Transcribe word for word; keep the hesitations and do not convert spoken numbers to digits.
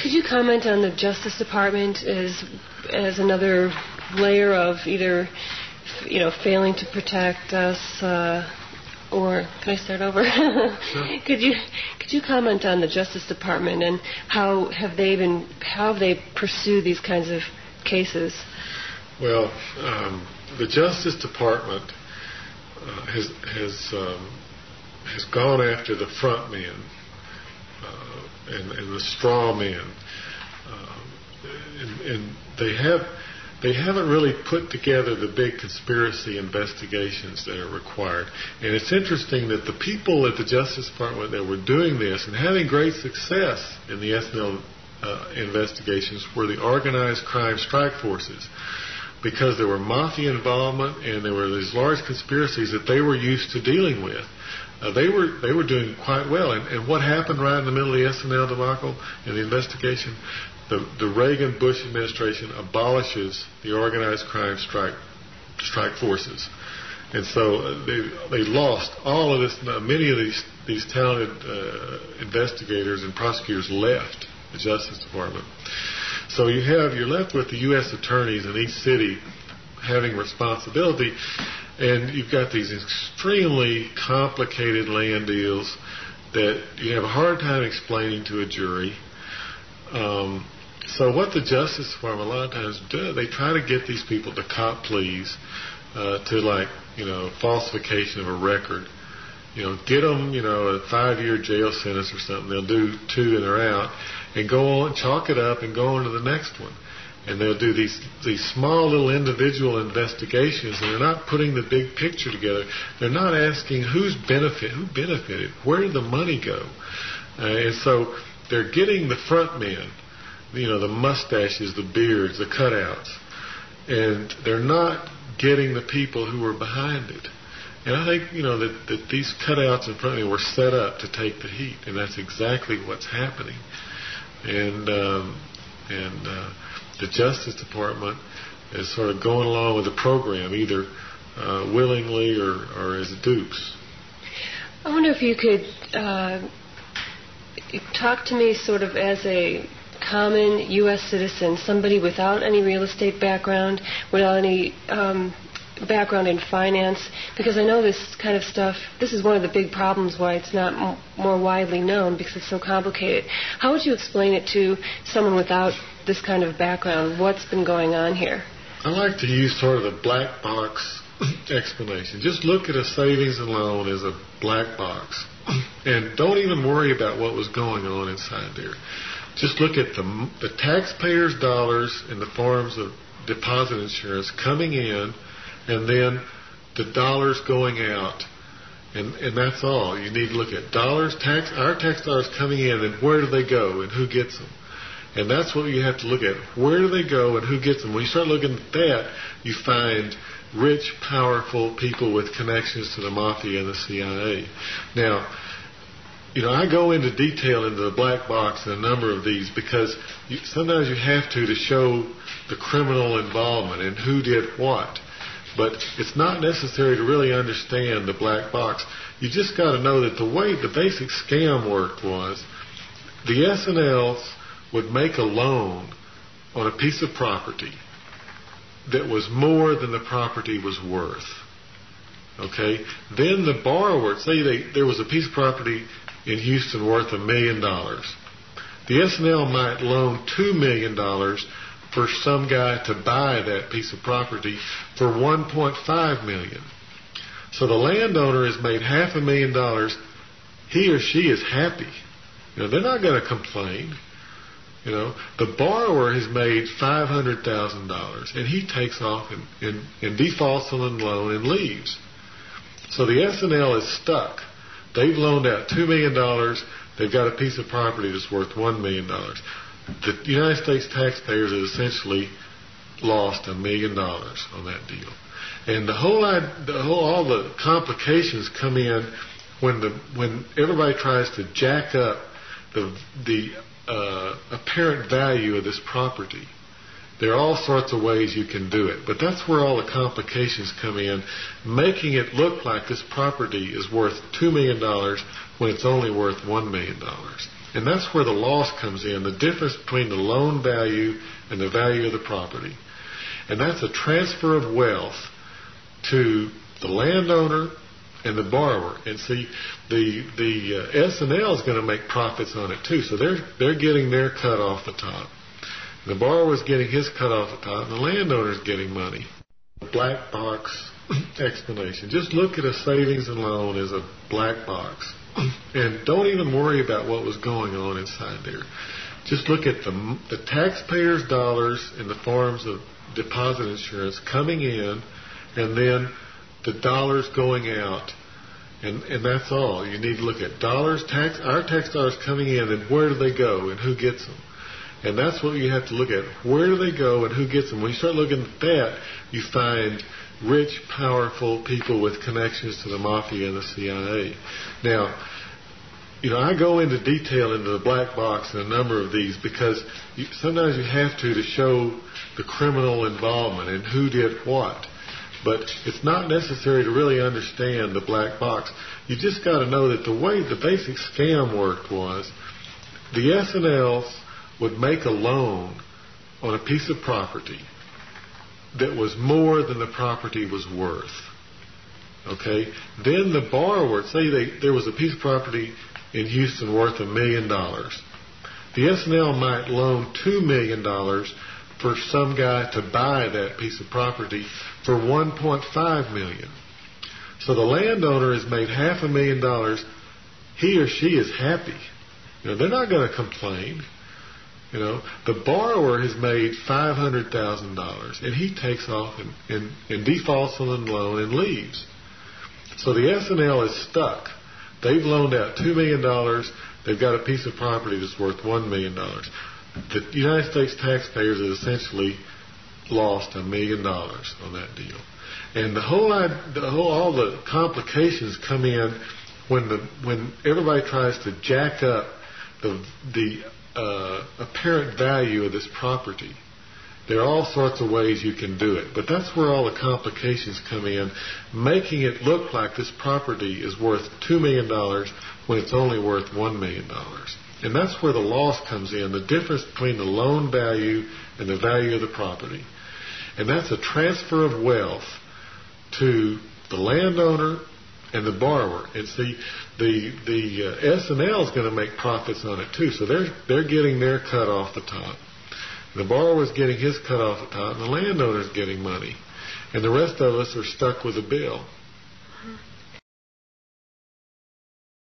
Could you comment on the Justice Department as as another layer of either, you know, failing to protect us, uh, or can I start over? Sure. Could you could you comment on the Justice Department and how have they been how have they pursued these kinds of cases? Well, um, the Justice Department uh, has has um, has gone after the front men uh, and, and the straw men, uh, and, and they have they haven't really put together the big conspiracy investigations that are required. And it's interesting that the people at the Justice Department that were doing this and having great success in the S N L uh, investigations were the organized crime strike forces, because there were mafia involvement and there were these large conspiracies that they were used to dealing with. Uh, they were they were doing quite well. And, and what happened right in the middle of the S N L debacle in the investigation? The, the Reagan-Bush administration abolishes the organized crime strike strike forces, and so uh, they they lost all of this. Many of these these talented uh, investigators and prosecutors left the Justice Department. So you have you're left with the U S attorneys in each city having responsibility, and you've got these extremely complicated land deals that you have a hard time explaining to a jury. Um, so what the Justice Department a lot of times do, they try to get these people to cop pleas uh, to, like, you know, falsification of a record. You know, get them, you know, a five-year jail sentence or something. They'll do two and they're out, and go on, chalk it up, and go on to the next one. And they'll do these these small little individual investigations, and they're not putting the big picture together. They're not asking who's benefit, who benefited, where did the money go, uh, and so they're getting the front men, you know, the mustaches, the beards, the cutouts, and they're not getting the people who were behind it. And I think, you know, that, that these cutouts in front of me were set up to take the heat, and that's exactly what's happening. And um, and uh, the Justice Department is sort of going along with the program, either uh, willingly or, or as dupes. I wonder if you could uh, talk to me sort of as a common U S citizen, somebody without any real estate background, without any um, background in finance, because I know this kind of stuff, this is one of the big problems why it's not m- more widely known, because it's so complicated. How would you explain it to someone without this kind of background? What's been going on here? I like to use sort of the black box explanation. Just look at a savings and loan as a black box, and don't even worry about what was going on inside there. Just look at the, the taxpayers' dollars in the forms of deposit insurance coming in, and then the dollars going out, and and that's all. You need to look at dollars, tax, our tax dollars coming in, and where do they go, and who gets them, and that's what you have to look at. Where do they go, and who gets them? When you start looking at that, you find rich, powerful people with connections to the mafia and the C I A. Now, you know, I go into detail into the black box in a number of these because you, sometimes you have to to show the criminal involvement and who did what. But it's not necessary to really understand the black box. You just got to know that the way the basic scam worked was the S N Ls would make a loan on a piece of property that was more than the property was worth. Okay? Then the borrower, say they, there was a piece of property in Houston worth a million dollars. The S N L might loan two million dollars for some guy to buy that piece of property for one point five million dollars. So the landowner has made half a million dollars. He or she is happy. You know, they're not going to complain. You know, the borrower has made five hundred thousand dollars, and he takes off and, and, and defaults on the loan and leaves. So the S N L is stuck. They've loaned out two million dollars. They've got a piece of property that's worth one million dollars. The United States taxpayers have essentially lost a million dollars on that deal. And the whole, the whole, all the complications come in when the when everybody tries to jack up the the uh, apparent value of this property. There are all sorts of ways you can do it, but that's where all the complications come in, making it look like this property is worth two million dollars when it's only worth one million dollars. And that's where the loss comes in, the difference between the loan value and the value of the property. And that's a transfer of wealth to the landowner and the borrower. And see, the the uh, S and L is going to make profits on it too. So they're they're getting their cut off the top. The borrower is getting his cut off the top, and the landowner is getting money. Black box explanation. Just look at a savings and loan as a black box, and don't even worry about what was going on inside there. Just look at the the taxpayers' dollars in the forms of deposit insurance coming in, and then the dollars going out, and and that's all. You need to look at dollars, tax, our tax dollars coming in, and where do they go, and who gets them, and that's what you have to look at. Where do they go, and who gets them? When you start looking at that, you find rich, powerful people with connections to the mafia and the C I A. Now, you know, I go into detail into the black box and a number of these because you, sometimes you have to to show the criminal involvement and who did what. But it's not necessary to really understand the black box. You just got to know that the way the basic scam worked was the S and Ls would make a loan on a piece of property that was more than the property was worth. Okay? Then the borrower, say they, there was a piece of property in Houston worth a million dollars. The S and L might loan two million dollars for some guy to buy that piece of property for one point five million dollars. So the landowner has made half a million dollars. He or she is happy. You know, they're not going to complain. You know, the borrower has made five hundred thousand dollars, and he takes off and, and, and defaults on the loan and leaves. So the S and L is stuck. They've loaned out two million dollars. They've got a piece of property that's worth one million dollars. The United States taxpayers have essentially lost a million dollars on that deal. And the whole, the whole, all the complications come in when the when everybody tries to jack up the the uh, apparent value of this property. There are all sorts of ways you can do it, but that's where all the complications come in, making it look like this property is worth two million dollars when it's only worth one million dollars. And that's where the loss comes in, the difference between the loan value and the value of the property. And that's a transfer of wealth to the landowner and the borrower. And see, the the uh, S and L is going to make profits on it too, so they're they're getting their cut off the top. The borrower is getting his cut off the top, and the landowner is getting money. And the rest of us are stuck with a bill.